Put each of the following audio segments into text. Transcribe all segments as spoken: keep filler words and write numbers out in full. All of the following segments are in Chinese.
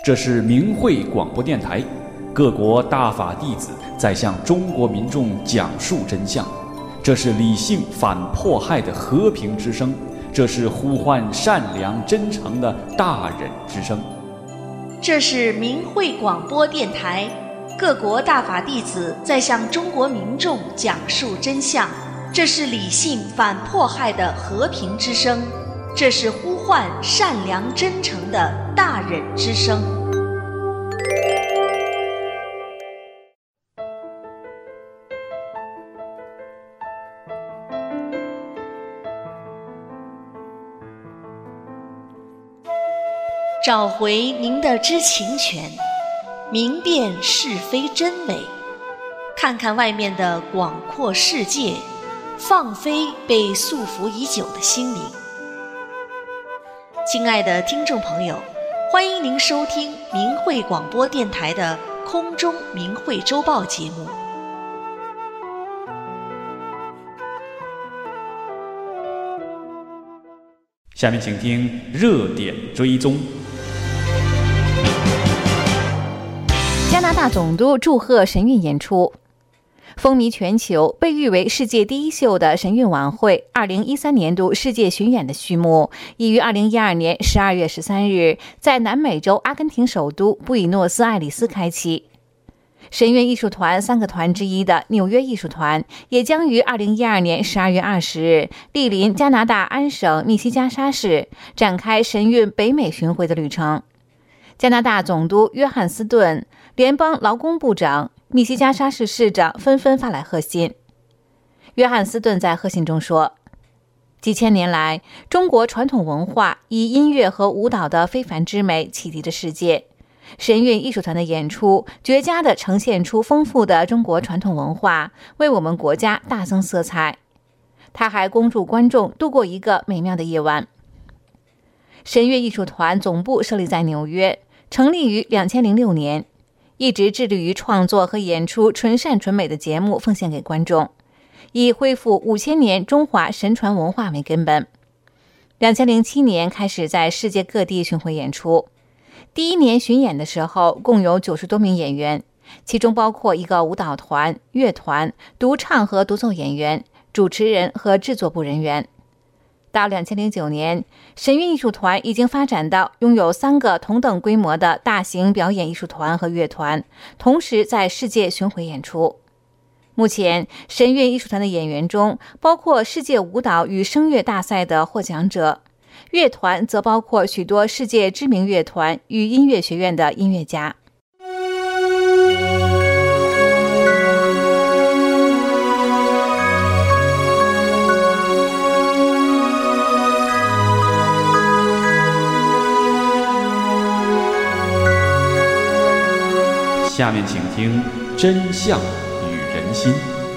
这是明慧广播电台，各国大法弟子在向中国民众讲述真相。这是理性反迫害的和平之声，这是呼唤善良真诚的大忍之声。 这是明慧广播电台，各国大法弟子在向中国民众讲述真相。这是理性反迫害的和平之声，这是呼唤善良真诚的大忍之声。找回您的知情权，明辨是非真伪，看看外面的广阔世界，放飞被束缚已久的心灵。亲爱的听众朋友，欢迎您收听明慧广播电台的空中明慧周报节目。 下面请听热点追踪。 加拿大总督祝贺神韵演出，风靡全球，被誉为世界第一秀的神韵晚会二零一三年度世界巡演的序幕，已于二零一二年十二月十三日在南美洲阿根廷首都布宜诺斯艾利斯开启。神韵艺术团三个团之一的纽约艺术团也将于二零一二年十二月二十日莅临加拿大安省密西加沙市，展开神韵北美巡回的旅程。加拿大总督约翰斯顿、联邦劳工部长、密西加沙市市长纷纷发来贺信。约翰斯顿在贺信中说，几千年来，中国传统文化以音乐和舞蹈的非凡之美启迪着世界。神韵艺术团的演出绝佳地呈现出丰富的中国传统文化，为我们国家大增色彩。他还恭祝观众度过一个美妙的夜晚。神韵艺术团总部设立在纽约，成立于两千零六年，一直致力于创作和演出纯善纯美的节目奉献给观众，以恢复五千年中华神传文化为根本。两千零七年开始在世界各地巡回演出。第一年巡演的时候，共有九十多名演员，其中包括一个舞蹈团、乐团、独唱和独奏演员、主持人和制作部人员。到两千零九年，神韵艺术团已经发展到拥有三个同等规模的大型表演艺术团和乐团，同时在世界巡回演出。目前，神韵艺术团的演员中包括世界舞蹈与声乐大赛的获奖者，乐团则包括许多世界知名乐团与音乐学院的音乐家。 下面请听真相与人心。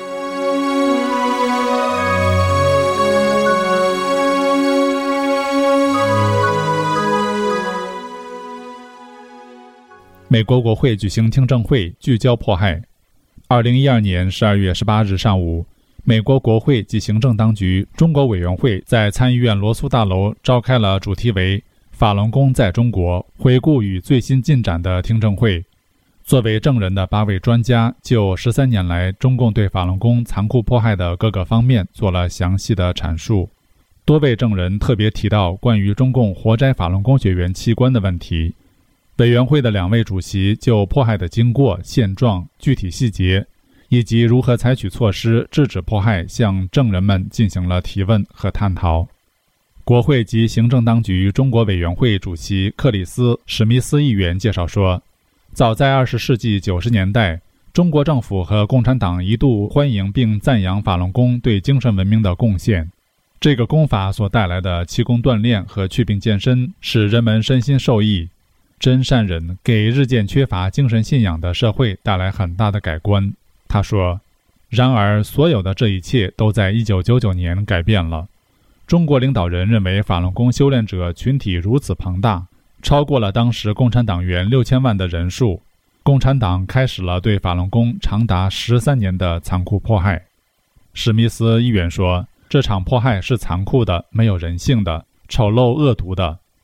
美国国会举行听证会，聚焦迫害。二零一二年十二月十八日上午，美国国会及行政当局中国委员会在参议院罗素大楼召开了主题为“法轮功在中国：回顾与最新进展”的听证会。作为证人的八位专家就十三年来中共对法轮功残酷迫害的各个方面做了详细的阐述。多位证人特别提到关于中共活摘法轮功学员器官的问题。委员会的两位主席就迫害的经过、现状、具体细节，以及如何采取措施制止迫害，向证人们进行了提问和探讨。国会及行政当局中国委员会主席克里斯·史密斯议员介绍说，早在二十世纪九十年代，中国政府和共产党一度欢迎并赞扬法轮功对精神文明的贡献。这个功法所带来的气功锻炼和祛病健身，使人们身心受益。真善忍给日渐缺乏精神信仰的社会带来很大的改观。他说，然而所有的这一切都在一九九九年改变了。中国领导人认为法轮功修炼者群体如此庞大，超过了当时共产党员六千万的人数，共产党开始了对法轮功长达十三年的残酷迫害。史密斯议员说，这场迫害是残酷的、没有人性的、丑陋恶毒的。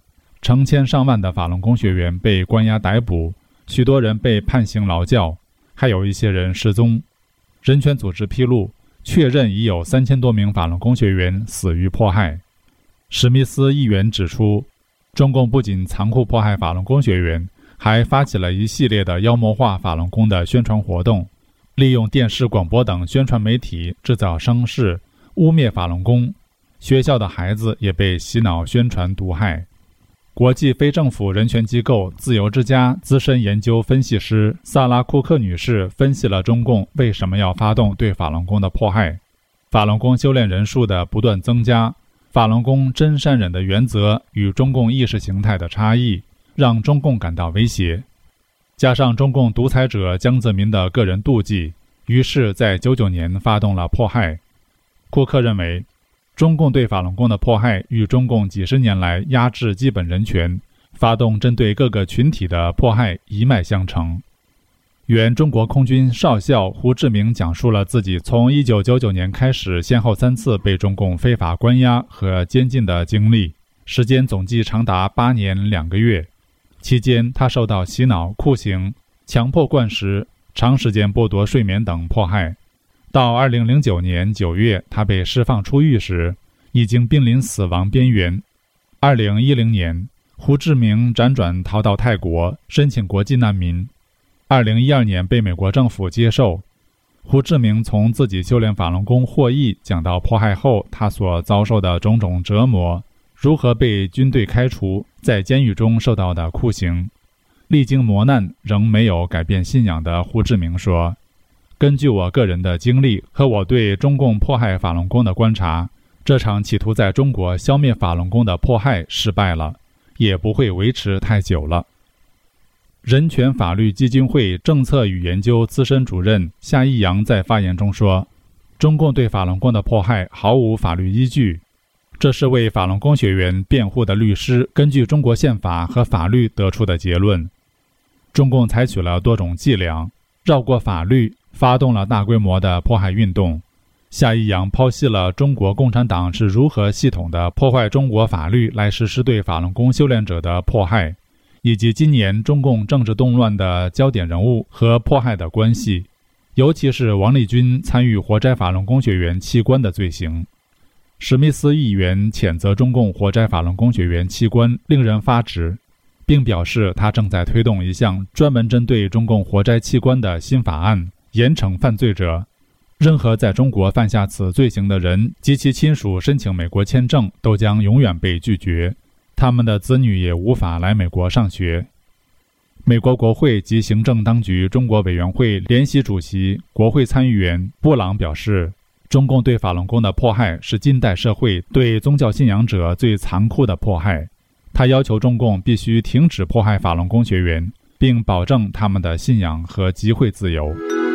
成千上万的法轮功学员被关押逮捕，许多人被判刑劳教，还有一些人失踪。人权组织披露，确认已有三千多名法轮功学员死于迫害。史密斯议员指出，中共不仅残酷迫害法轮功学员，还发起了一系列的妖魔化法轮功的宣传活动，利用电视、广播等宣传媒体制造声势，污蔑法轮功。学校的孩子也被洗脑宣传毒害。国际非政府人权机构自由之家资深研究分析师萨拉库克女士分析了中共为什么要发动对法轮功的迫害。法轮功修炼人数的不断增加，法轮功真善忍的原则与中共意识形态的差异，让中共感到威胁。加上中共独裁者江泽民的个人妒忌，于是在九九年发动了迫害。库克认为，中共对法轮功的迫害与中共几十年来压制基本人权、发动针对各个群体的迫害一脉相承。原中国空军少校胡志明讲述了自己从一九九九年开始先后三次被中共非法关押和监禁的经历，时间总计长达八年两个月。期间他受到洗脑、酷刑、强迫灌食、长时间剥夺睡眠等迫害。到二零零九年九月，他被释放出狱时，已经濒临死亡边缘。二零一零年，胡志明辗转逃到泰国，申请国际难民。二零一二年被美国政府接受。胡志明从自己修炼法轮功获益讲到迫害后他所遭受的种种折磨，如何被军队开除，在监狱中受到的酷刑。历经磨难仍没有改变信仰的胡志明说，根据我个人的经历和我对中共迫害法轮功的观察，这场企图在中国消灭法轮功的迫害失败了，也不会维持太久了。人权法律基金会政策与研究资深主任夏一阳在发言中说，中共对法轮功的迫害毫无法律依据，这是为法轮功学员辩护的律师根据中国宪法和法律得出的结论。中共采取了多种伎俩，绕过法律，发动了大规模的迫害运动。夏一阳剖析了中国共产党是如何系统地破坏中国法律来实施对法轮功修炼者的迫害，以及今年中共政治动乱的焦点人物和迫害的关系，尤其是王立军参与活摘法轮功学员器官的罪行。史密斯议员谴责中共活摘法轮功学员器官令人发指，并表示他正在推动一项专门针对中共活摘器官的新法案，严惩犯罪者。任何在中国犯下此罪行的人及其亲属申请美国签证都将永远被拒绝，他们的子女也无法来美国上学。美国国会及行政当局中国委员会联席主席、国会参议员布朗表示，中共对法轮功的迫害是近代社会对宗教信仰者最残酷的迫害。他要求中共必须停止迫害法轮功学员，并保证他们的信仰和集会自由。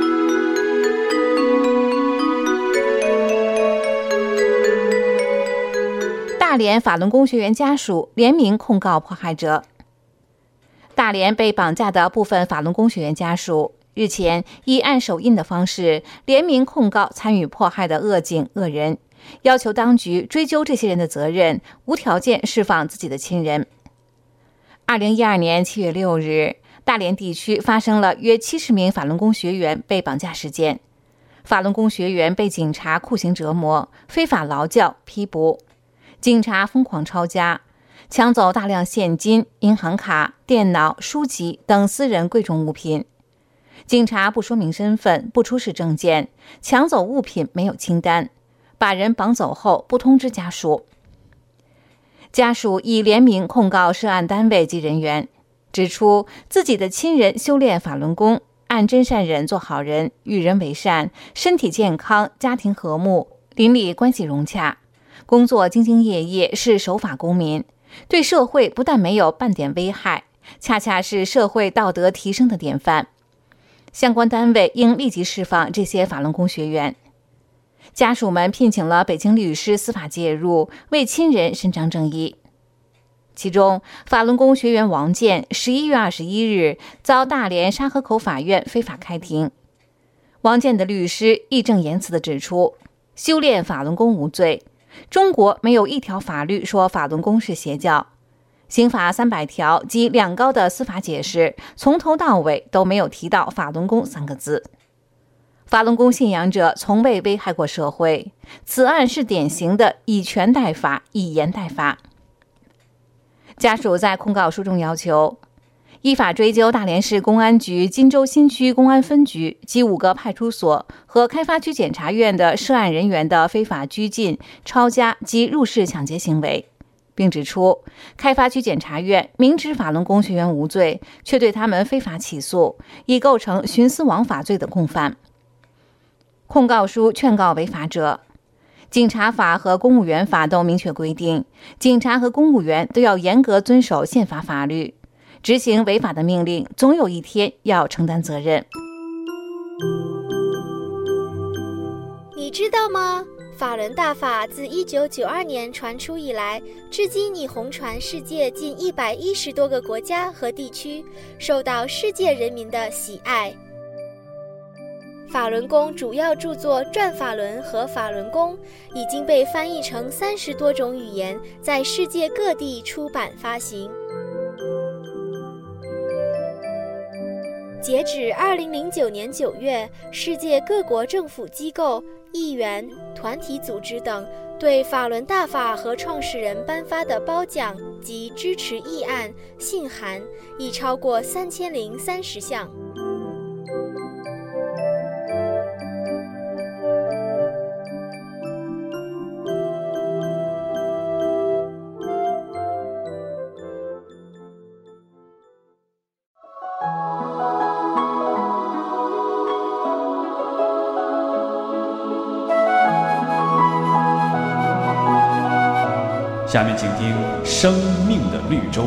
大连法轮功学员家属联名控告迫害者。大连被绑架的部分法轮功学员家属日前以按手印的方式联名控告参与迫害的恶警恶人，要求当局追究这些人的责任，无条件释放自己的亲人。二零一二年七月六日，大连地区发生了约七十名法轮功学员被绑架事件。法轮功学员被警察酷刑折磨、非法劳教、批捕。警察疯狂抄家，抢走大量现金、银行卡、电脑、书籍等私人贵重物品。警察不说明身份，不出示证件，抢走物品没有清单，把人绑走后不通知家属。家属已联名控告涉案单位及人员，指出自己的亲人修炼法轮功，按真善忍做好人，与人为善，身体健康，家庭和睦，邻里关系融洽，工作兢兢业业，是守法公民，对社会不但没有半点危害，恰恰是社会道德提升的典范。相关单位应立即释放这些法轮功学员。家属们聘请了北京律师司法介入，为亲人伸张正义。其中，法轮功学员王建十一月二十一日遭大连沙河口法院非法开庭。王建的律师义正言辞地指出，修炼法轮功无罪，中国没有一条法律说法轮功是邪教。 刑法三百条及两高的司法解释从头到尾都没有提到法轮功三个字。法轮功信仰者从未危害过社会，此案是典型的以权代法，以言代法。家属在控告书中要求依法追究大连市公安局金州新区公安分局及五个派出所和开发区检察院的涉案人员的非法拘禁、抄家及入室抢劫行为，并指出开发区检察院明知法轮功学员无罪，却对他们非法起诉，已构成徇私枉法罪的共犯。控告书劝告违法者，警察法和公务员法都明确规定，警察和公务员都要严格遵守宪法法律，执行违法的命令，总有一天要承担责任。 你知道吗？法轮大法自一九九二年传出以来，至今已红传世界近一百一十多个国家和地区，受到世界人民的喜爱。法轮功主要著作《转法轮》和《法轮功》已经被翻译成三十多种语言，在世界各地出版发行。截止二零零九年九月，世界各国政府机构、议员、团体组织等对法轮大法和创始人颁发的褒奖及支持议案、信函已超过三千零三十项。 下面请听《生命的绿洲》。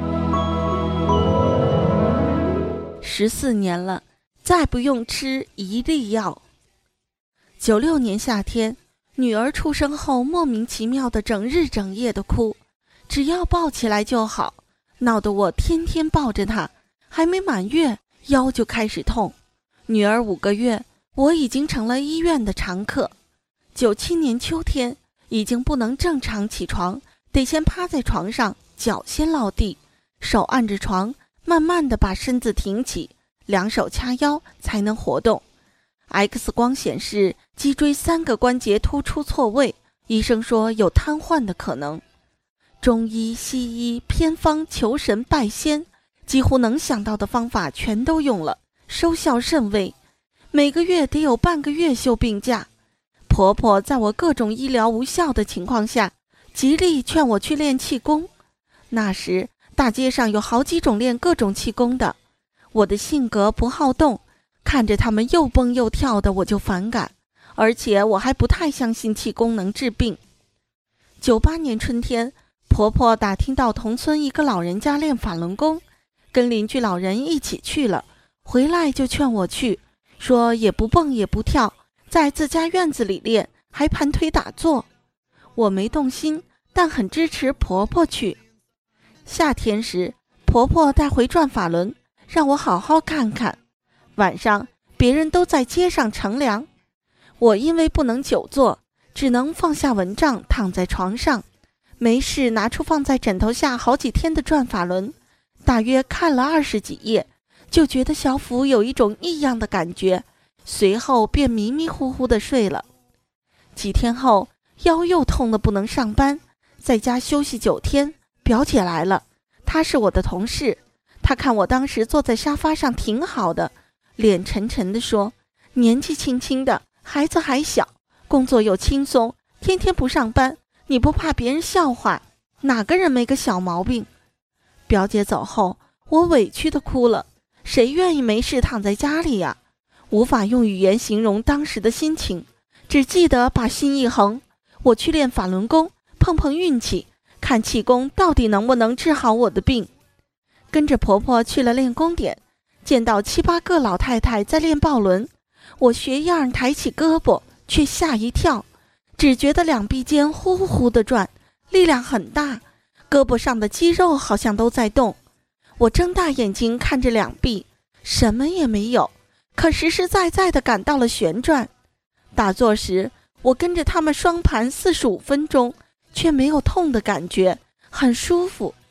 十四年了，再不用吃一粒药。九六年夏天，女儿出生后莫名其妙的整日整夜的哭，只要抱起来就好，闹得我天天抱着她，还没满月腰就开始痛。女儿五个月，我已经成了医院的常客。九七年秋天，已经不能正常起床，得先趴在床上，脚先落地，手按着床，慢慢地把身子挺起，两手掐腰才能活动。X 光显示脊椎三个关节突出错位，医生说有瘫痪的可能。中医、西医、偏方、求神拜仙，几乎能想到的方法全都用了，收效甚微。每个月得有半个月休病假。婆婆在我各种医疗无效的情况下，极力劝我去练气功。那时大街上有好几种练各种气功的，我的性格不好动，看着他们又蹦又跳的我就反感，而且我还不太相信气功能治病。九八年春天，婆婆打听到同村一个老人家练法轮功，跟邻居老人一起去了，回来就劝我去，说也不蹦也不跳，在自家院子里练，还盘腿打坐。我没动心，但很支持婆婆去。夏天时，婆婆带回转法轮，让我好好看看。晚上别人都在街上乘凉，我因为不能久坐，只能放下蚊帐躺在床上，没事拿出放在枕头下好几天的转法轮，大约看了二十几页，就觉得小腹有一种异样的感觉，随后便迷迷糊糊地睡了。几天后，腰又痛得不能上班，在家休息九天。表姐来了，她是我的同事，她看我当时坐在沙发上挺好的，脸沉沉地说，年纪轻轻的，孩子还小，工作又轻松，天天不上班，你不怕别人笑话？哪个人没个小毛病？表姐走后，我委屈地哭了，谁愿意没事躺在家里呀？无法用语言形容当时的心情，只记得把心一横，我去练法轮功，碰碰运气，看气功到底能不能治好我的病。跟着婆婆去了练功点，见到七八个老太太在练抱轮，我学样抬起胳膊，却吓一跳，只觉得两臂间呼呼地转，力量很大，胳膊上的肌肉好像都在动。我睁大眼睛看着两臂，什么也没有，可实实在在地感到了旋转。打坐时，我跟着他们双盘四十五分钟，却没有痛的感觉，很舒服。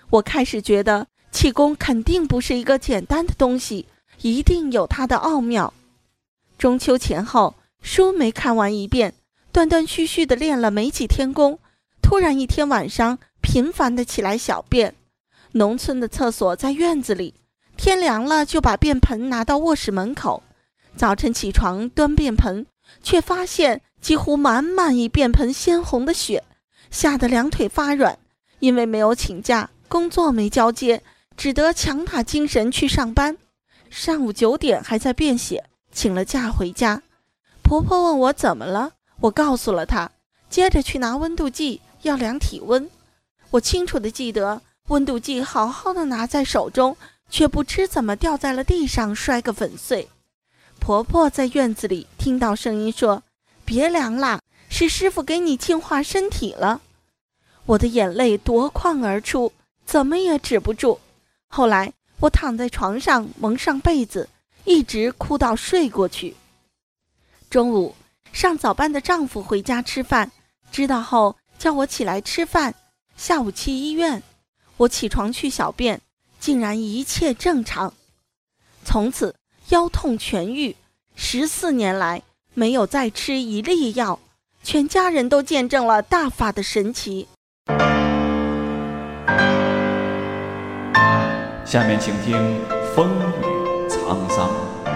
我开始觉得气功肯定不是一个简单的东西，一定有它的奥妙。中秋前后，书没看完一遍，断断续续地练了没几天功，突然一天晚上频繁地起来小便。农村的厕所在院子里，天凉了就把便盆拿到卧室门口。早晨起床端便盆，却发现几乎满满一便盆鲜红的血，吓得两腿发软。因为没有请假，工作没交接，只得强打精神去上班。上午九点还在便血，请了假回家。婆婆问我怎么了，我告诉了她，接着去拿温度计要量体温。我清楚地记得，温度计好好的拿在手中，却不知怎么掉在了地上，摔个粉碎。婆婆在院子里听到声音说：“别量啦，是师傅给你净化身体了。”我的眼泪夺眶而出，怎么也止不住。后来我躺在床上蒙上被子，一直哭到睡过去。中午上早班的丈夫回家吃饭，知道后叫我起来吃饭。下午去医院，我起床去小便，竟然一切正常。从此腰痛痊愈，十四年来没有再吃一粒药，全家人都见证了大法的神奇。 下面请听风雨沧桑。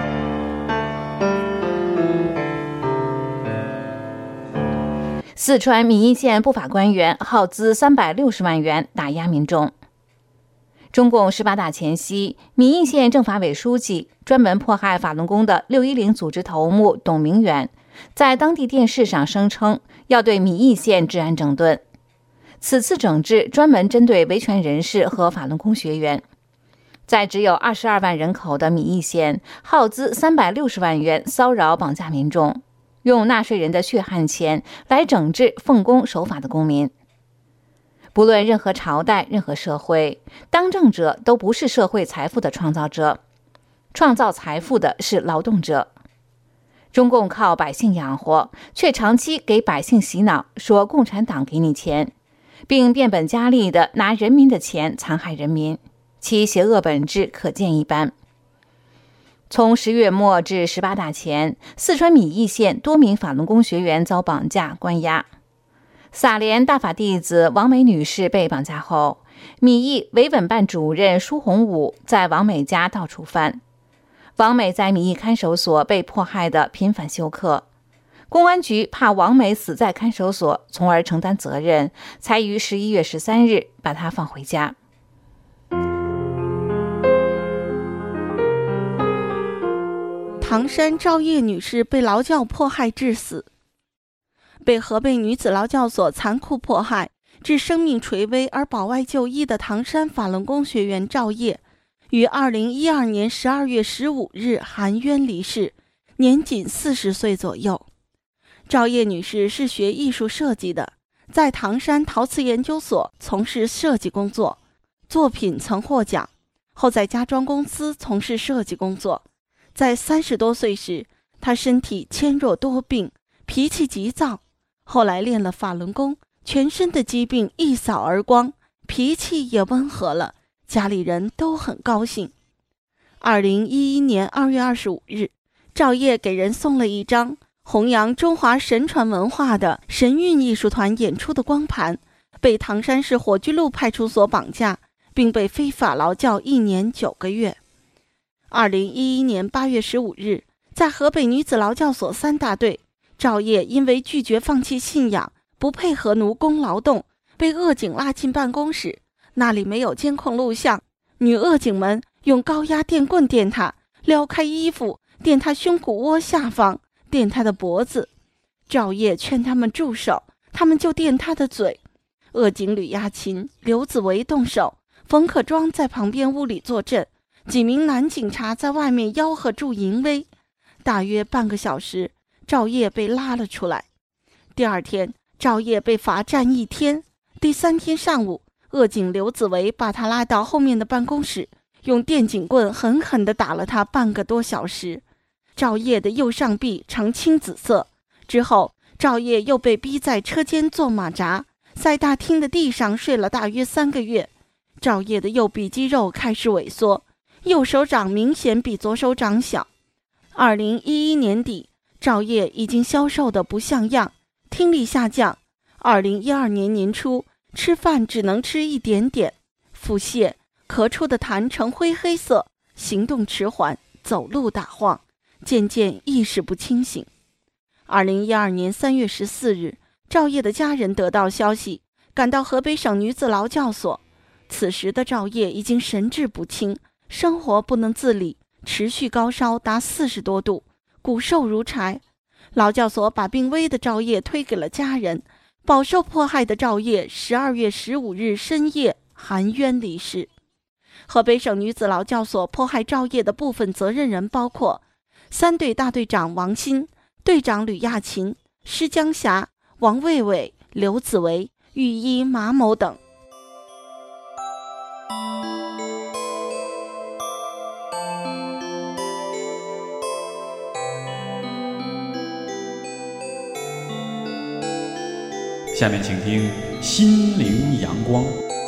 四川米易县不法官员耗资三百六十万元打压民众。中共十八大前夕，米易县政法委书记、专门迫害法轮功的六一零组织头目董明远，在当地电视上声称要对米易县治安整顿。此次整治专门针对维权人士和法轮功学员。在只有二十二万人口的米易县，耗资三百六十万元骚扰绑架民众，用纳税人的血汗钱来整治奉公守法的公民。不论任何朝代、任何社会，当政者都不是社会财富的创造者，创造财富的是劳动者。中共靠百姓养活，却长期给百姓洗脑，说共产党给你钱，并变本加厉地拿人民的钱残害人民，其邪恶本质可见一斑。从十月末至十八大前，四川米易县多名法轮功学员遭绑架关押。撒莲大法弟子王美女士被绑架后，米易维稳办主任舒洪武在王美家到处翻。王美在米易看守所被迫害的频繁休克，公安局怕王美死在看守所，从而承担责任，才于十一月十三日把她放回家。 唐山赵烨女士被劳教迫害致死。被河北女子劳教所残酷迫害致生命垂危而保外就医的唐山法轮功学员赵烨，于二零一二年十二月十五日含冤离世，年仅四十岁左右。赵烨女士是学艺术设计的，在唐山陶瓷研究所从事设计工作，作品曾获奖，后在家装公司从事设计工作。在三十多岁时，她身体纤弱多病，脾气急躁，后来练了法轮功，全身的疾病一扫而光，脾气也温和了，家里人都很高兴。二零一一年二月二十五日，赵烨给人送了一张弘扬中华神传文化的神韵艺术团演出的光盘，被唐山市火炬路派出所绑架，并被非法劳教一年九个月。二零一一年八月十五日，在河北女子劳教所三大队，赵烨因为拒绝放弃信仰，不配合奴工劳动，被恶警拉进办公室，那里没有监控录像，女恶警们用高压电棍电他，撩开衣服，电他胸骨窝下方，电他的脖子。赵烨劝他们住手，他们就电他的嘴。恶警吕亚琴、刘子维动手，冯可庄在旁边屋里坐镇，几名男警察在外面吆喝助淫威。大约半个小时，赵烨被拉了出来。第二天，赵烨被罚站一天。第三天上午，恶警刘子维把他拉到后面的办公室，用电警棍狠狠地打了他半个多小时。赵烨的右上臂呈青紫色。之后，赵烨又被逼在车间做马扎，在大厅的地上睡了大约三个月。 赵烨的右臂肌肉开始萎缩，右手掌明显比左手掌小。二零一一年底，赵烨已经消瘦得不像样，听力下降。二零一二年年初，吃饭只能吃一点点，腹泻，咳出的痰呈灰黑色，行动迟缓，走路打晃，渐渐意识不清醒。二零一二年三月十四日，赵烨的家人得到消息，赶到河北省女子劳教所。此时的赵烨已经神志不清，生活不能自理，持续高烧达四十多度，骨瘦如柴。劳教所把病危的赵烨推给了家人。饱受迫害的赵烨十二月十五日深夜含冤离世。河北省女子劳教所迫害赵烨的部分责任人包括三队大队长王鑫、队长吕亚琴、施江霞、王卫伟、刘子维、御医马某等。 下面请听《心灵阳光》。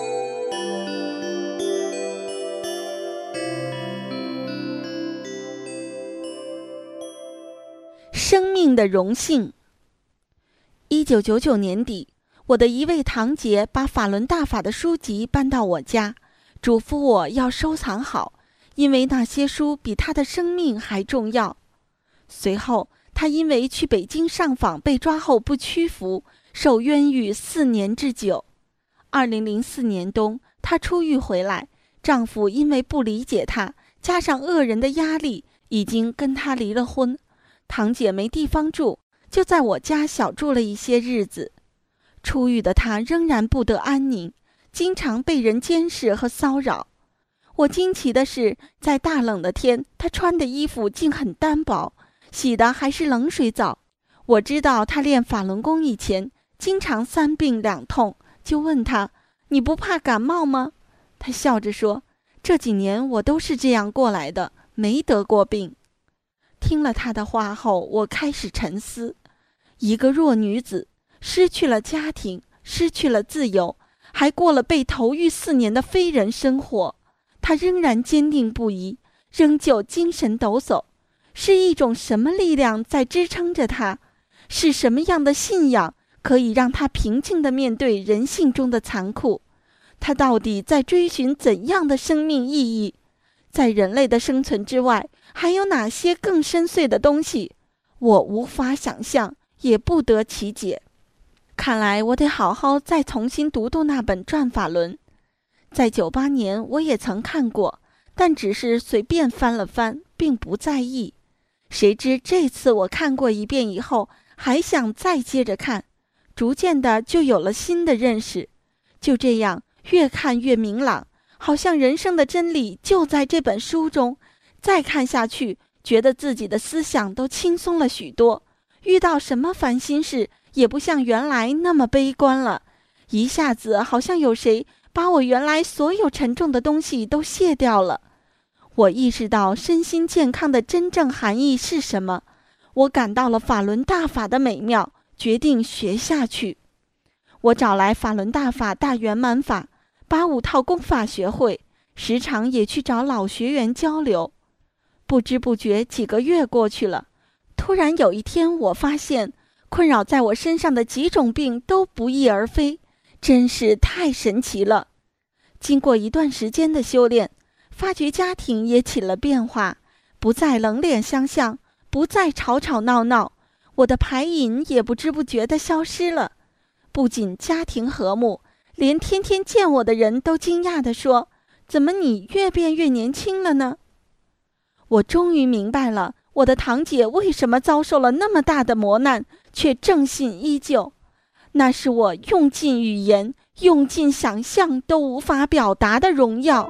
生命的荣幸。一九九九年底，我的一位堂姐把法轮大法的书籍搬到我家，嘱咐我要收藏好，因为那些书比她的生命还重要。随后，她因为去北京上访被抓后不屈服，受冤狱四年之久。二零零四年冬，她出狱回来，丈夫因为不理解她，加上恶人的压力，已经跟她离了婚。堂姐没地方住，就在我家小住了一些日子。出狱的她仍然不得安宁，经常被人监视和骚扰。我惊奇的是，在大冷的天，她穿的衣服竟很单薄，洗的还是冷水澡。我知道她练法轮功以前经常三病两痛，就问她：“你不怕感冒吗？”她笑着说：“这几年我都是这样过来的，没得过病。”听了她的话后，我开始沉思：一个弱女子，失去了家庭，失去了自由，还过了被投狱四年的非人生活，她仍然坚定不移，仍旧精神抖擞。是一种什么力量在支撑着她？是什么样的信仰可以让她平静地面对人性中的残酷？她到底在追寻怎样的生命意义？在人类的生存之外，还有哪些更深邃的东西？我无法想象，也不得其解。看来我得好好再重新读读那本《转法轮》。在九八年我也曾看过，但只是随便翻了翻，并不在意。谁知这次我看过一遍以后，还想再接着看，逐渐的就有了新的认识。就这样，越看越明朗，好像人生的真理就在这本书中。再看下去，觉得自己的思想都轻松了许多，遇到什么烦心事也不像原来那么悲观了。一下子好像有谁把我原来所有沉重的东西都卸掉了。我意识到身心健康的真正含义是什么，我感到了法轮大法的美妙，决定学下去。我找来法轮大法大圆满法，把五套功法学会，时常也去找老学员交流。不知不觉几个月过去了，突然有一天我发现，困扰在我身上的几种病都不翼而飞，真是太神奇了。经过一段时间的修炼，发觉家庭也起了变化，不再冷脸相向，不再吵吵闹闹，我的排瘾也不知不觉地消失了。不仅家庭和睦，连天天见我的人都惊讶地说：“怎么你越变越年轻了呢？”我终于明白了，我的堂姐为什么遭受了那么大的磨难，却正信依旧。那是我用尽语言、用尽想象都无法表达的荣耀。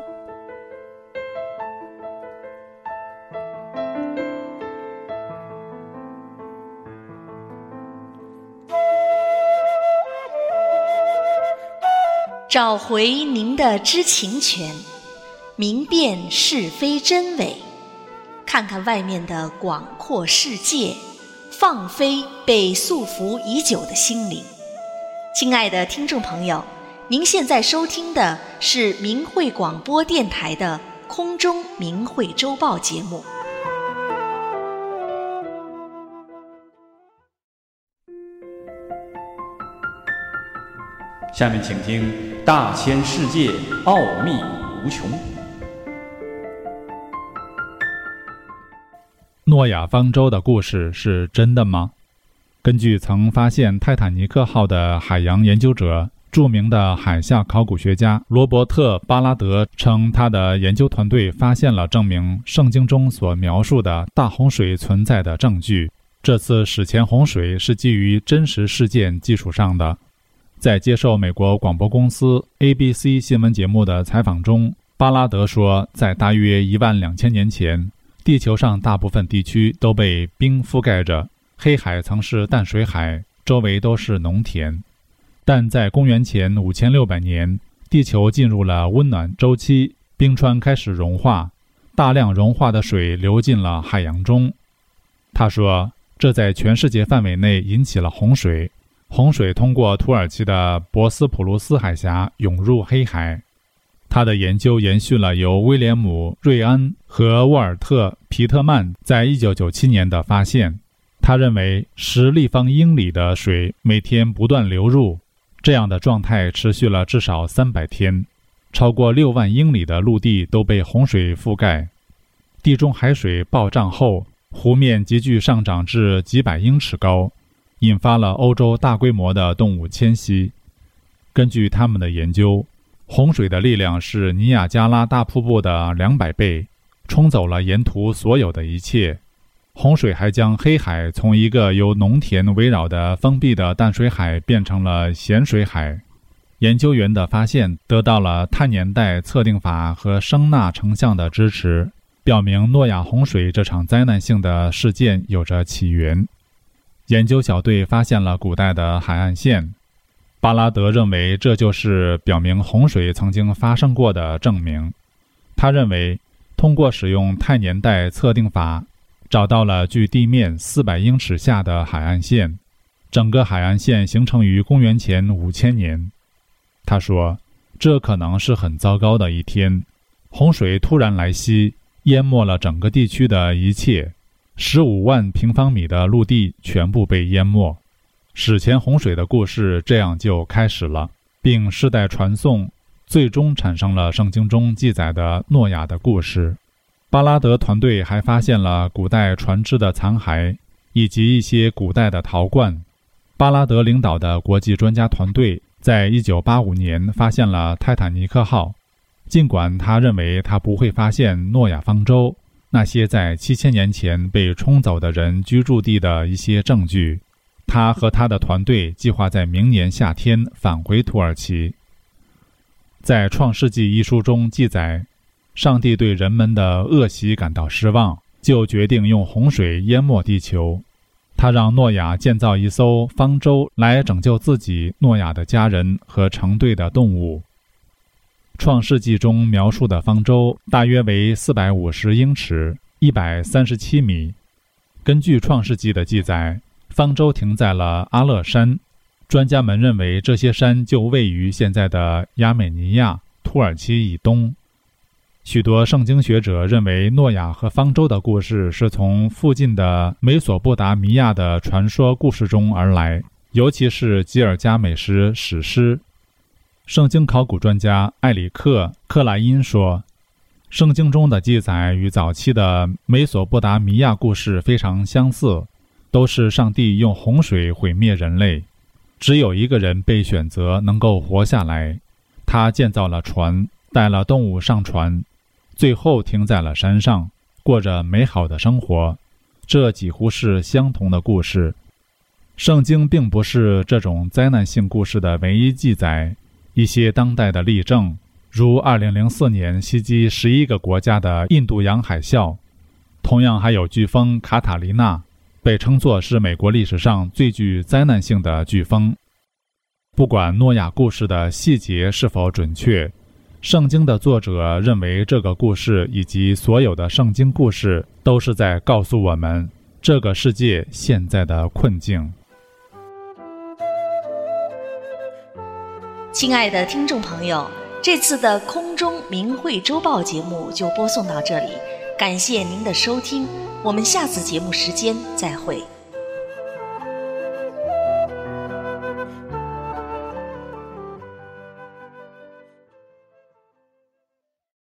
找回您的知情权，明辨是非真伪，看看外面的广阔世界，放飞被束缚已久的心灵。亲爱的听众朋友， 您现在收听的是明慧广播电台的空中明慧周报节目。 下面请听大千世界奥秘无穷。 诺亚方舟的故事是真的吗？根据曾发现泰坦尼克号的海洋研究者、著名的海下考古学家罗伯特·巴拉德称，他的研究团队发现了证明圣经中所描述的大洪水存在的证据。这次史前洪水是基于真实事件基础上的。在接受美国广播公司 A B C 新闻节目的采访中，巴拉德说，在大约一万两千年前，地球上大部分地区都被冰覆盖着，黑海曾是淡水海，周围都是农田。但在公元前五千六百年，地球进入了温暖周期，冰川开始融化，大量融化的水流进了海洋中。他说，这在全世界范围内引起了洪水。洪水通过土耳其的博斯普鲁斯海峡涌入黑海。他的研究延续了由威廉姆·瑞安和沃尔特·皮特曼在一九九七年的发现。他认为十立方英里的水每天不断流入，这样的状态持续了至少三百天，超过六万英里的陆地都被洪水覆盖。地中海水暴涨后，湖面急剧上涨至几百英尺高，引发了欧洲大规模的动物迁徙。根据他们的研究，洪水的力量是尼亚加拉大瀑布的两百倍，冲走了沿途所有的一切。洪水还将黑海从一个由农田围绕的封闭的淡水海变成了咸水海。研究员的发现得到了碳年代测定法和声纳成像的支持，表明诺亚洪水这场灾难性的事件有着起源。研究小队发现了古代的海岸线，巴拉德认为这就是表明洪水曾经发生过的证明。他认为，通过使用碳年代测定法，找到了距地面四百英尺下的海岸线，整个海岸线形成于公元前五千年。他说，这可能是很糟糕的一天，洪水突然来袭，淹没了整个地区的一切。十五万平方米的陆地全部被淹没，史前洪水的故事这样就开始了，并世代传颂，最终产生了圣经中记载的诺亚的故事。巴拉德团队还发现了古代船只的残骸，以及一些古代的陶罐。巴拉德领导的国际专家团队在一九八五年发现了泰坦尼克号，尽管他认为他不会发现诺亚方舟，那些在七千年前被冲走的人居住地的一些证据。他和他的团队计划在明年夏天返回土耳其。在《创世纪》一书中记载，上帝对人们的恶习感到失望，就决定用洪水淹没地球。他让诺亚建造一艘方舟来拯救自己、诺亚的家人和成队的动物。创世纪中描述的方舟大约为四百五十英尺，一百三十七米。根据创世纪的记载，方舟停在了阿勒山。专家们认为这些山就位于现在的亚美尼亚、土耳其以东。许多圣经学者认为诺亚和方舟的故事是从附近的美索不达米亚的传说故事中而来，尤其是吉尔加美什史诗。圣经考古专家艾里克·克莱因说，圣经中的记载与早期的美索不达米亚故事非常相似，都是上帝用洪水毁灭人类。只有一个人被选择能够活下来，他建造了船，带了动物上船，最后停在了山上，过着美好的生活。这几乎是相同的故事。圣经并不是这种灾难性故事的唯一记载，一些当代的例证，如二零零四年袭击十一个国家的印度洋海啸，同样还有飓风卡塔琳娜，被称作是美国历史上最具灾难性的飓风。不管诺亚故事的细节是否准确，圣经的作者认为这个故事以及所有的圣经故事都是在告诉我们这个世界现在的困境。 亲爱的听众朋友，这次的空中明慧周报节目就播送到这里，感谢您的收听，我们下次节目时间再会。